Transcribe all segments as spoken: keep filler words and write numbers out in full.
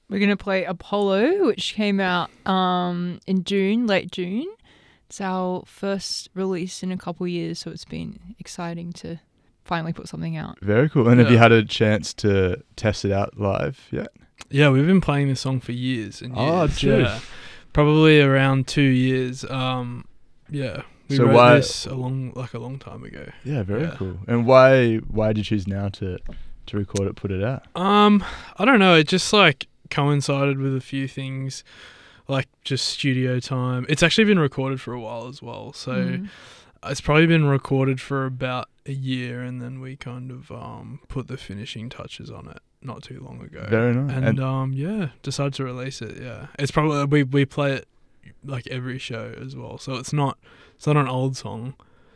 we're going to play Apollo, which came out um, in June, late June. It's our first release in a couple of years, so it's been exciting to finally put something out. Very cool. And Yeah. have you had a chance to test it out live yet? Yeah, we've been playing this song for years and years. Oh, dude. Yeah, probably around two years. Um, yeah, we So wrote why- this a long, like a long time ago. Yeah, very Yeah. cool. And why why did you choose now to, to record it, put it out? Um, I don't know. It just like coincided with a few things, like just studio time. It's actually been recorded for a while as well. So Mm. it's probably been recorded for about a year, and then we kind of um put the finishing touches on it not too long ago. Very nice. And, And- um yeah, decided to release it. Yeah, it's probably we we play it like every show as well. So it's not it's not an old song.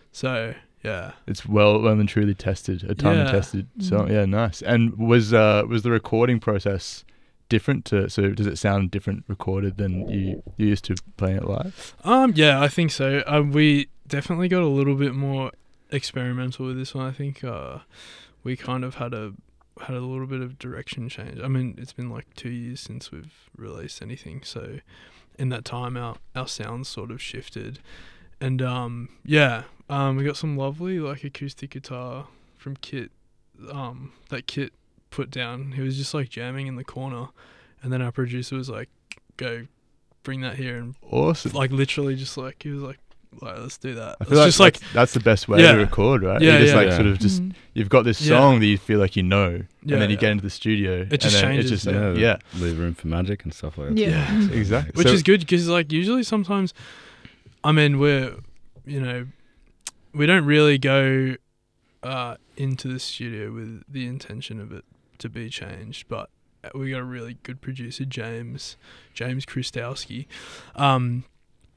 So yeah. It's well well and truly tested, a time and Yeah. tested Mm. song. Yeah, nice. And was uh was the recording process different to so does it sound different recorded than you you used to playing it live? Um, yeah, I think so. Uh, we definitely got a little bit more experimental with this one. I think uh, we kind of had a had a little bit of direction change. I mean, it's been like two years since we've released anything, so in that time, our our sounds sort of shifted, and um, yeah, um, we got some lovely like acoustic guitar from Kit, um, that Kit put down. He was just like jamming in the corner, and then our producer was like, "Go, bring that here," and Awesome. like literally just like he was like like let's do that. I It's feel like just like that's, that's the best way Yeah. to record, right? Yeah, you just yeah. like Yeah. sort of just Mm. you've got this Yeah. song that you feel like you know, Yeah, and then you yeah. get into the studio. It just and then changes, It's just, Yeah, yeah, yeah, leave room for magic and stuff like that. Yeah. Yeah. exactly. which So- is good because like usually sometimes, I mean we're you know we don't really go uh, into the studio with the intention of it to be changed, but we got a really good producer, James James Krustowski, um,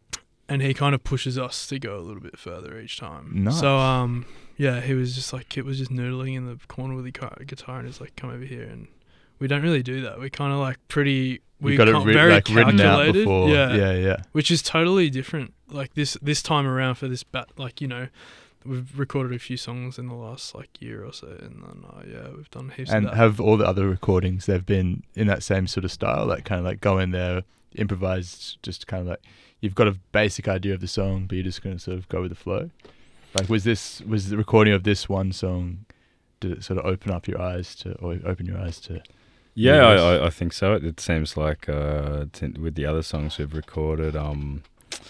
and he kind of pushes us to go a little bit further each time. Nice. So um, yeah, he was just like Kit was just noodling in the corner with the gu- guitar, and he's like, "Come over here," and we don't really do that. We kind of like pretty. We you got it can't- ri- very like written out calculated. before. Yeah, yeah, yeah. which is totally different. Like this this time around for this bat, like you know, we've recorded a few songs in the last like year or so, and then uh, yeah, we've done heaps And of that. have all the other recordings they've been in that same sort of style, like kind of like go in there, improvise, just kind of like you've got a basic idea of the song, but you're just going to sort of go with the flow. Like was this was the recording of this one song? Did it sort of open up your eyes to, or open your eyes to? Yeah, I, Yes. I, I think so. It, it seems like uh, t- with the other songs we've recorded, um,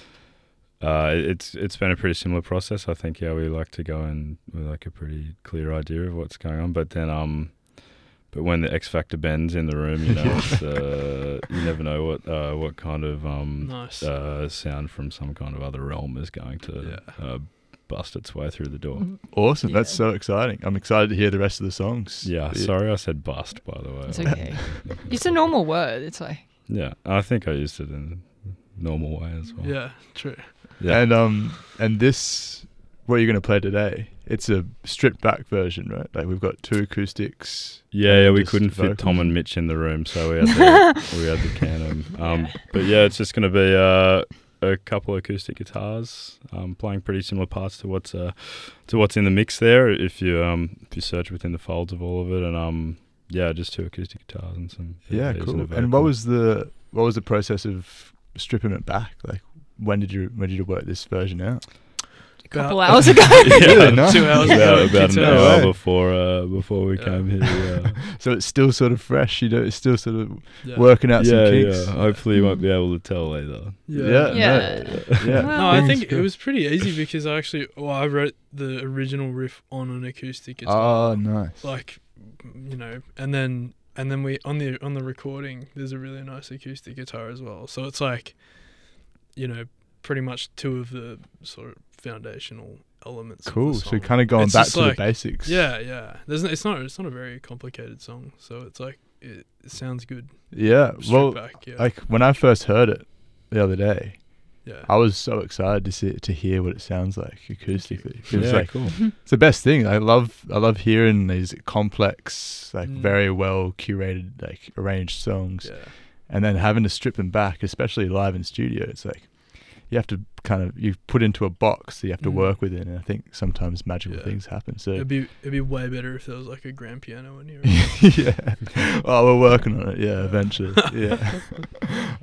uh, it's it's been a pretty similar process. I think yeah, we like to go in with like a pretty clear idea of what's going on, but then um, but when the X Factor bends in the room, you know, it's, uh, you never know what uh, what kind of um Nice. uh, sound from some kind of other realm is going to Yeah. uh, bust its way through the door. Awesome, that's Yeah. so exciting. I'm excited to hear the rest of the songs. Yeah, sorry I said bust, by the way. It's okay. It's a normal word. It's like, Yeah, I think I used it in a normal way as well. Yeah, true. Yeah. And um and this what you're going to play today, it's a stripped back version, right? Like we've got two acoustics. Yeah, and yeah, we just couldn't fit vocals. Tom and Mitch in the room, so we had to, we had to can them. Um, Yeah. But yeah, it's just going to be uh, a couple of acoustic guitars, um, playing pretty similar parts to what's uh, to what's in the mix there. If you um, if you search within the folds of all of it, and um, yeah, just two acoustic guitars and some. Yeah, keys cool. a And vocal. what was the what was the process of stripping it back? Like when did you when did you work this version out? a couple About- hours ago. Really? Nice. Two hours about, ago. about Kids an out. No hour way. before uh, before we Yeah. came here. Yeah, So it's still sort of fresh, you know, it's still sort of Yeah. working out yeah, some kinks. yeah. Hopefully, you won't Mm. be able to tell either. Yeah. Yeah. Yeah. No, yeah. No, I Fingers think it crossed. was pretty easy because I actually, well, I wrote the original riff on an acoustic guitar. Oh, nice. Like, you know, and then and then we on the on the recording, there's a really nice acoustic guitar as well. So it's like, you know, pretty much two of the sort of foundational elements. Cool. Of the So song. kind of going It's back just to like- the basics. Yeah, yeah. There's n- it's not it's not a very complicated song, so it's like it, it sounds good. Yeah. Stripped Well, back, yeah, like when I first heard it the other day, yeah. I was so excited to see to hear what it sounds like acoustically. It was Yeah, like cool. it's the best thing. I love I love hearing these complex, like Mm. very well curated, like arranged songs, yeah. and then having to strip them back, especially live in studio. It's like you have to kind of you put into a box that you have to Mm. work within, and I think sometimes magical Yeah. things happen. So It'd be it'd be way better if there was like a grand piano in here. yeah, oh, we're working on it. Yeah, eventually. Yeah.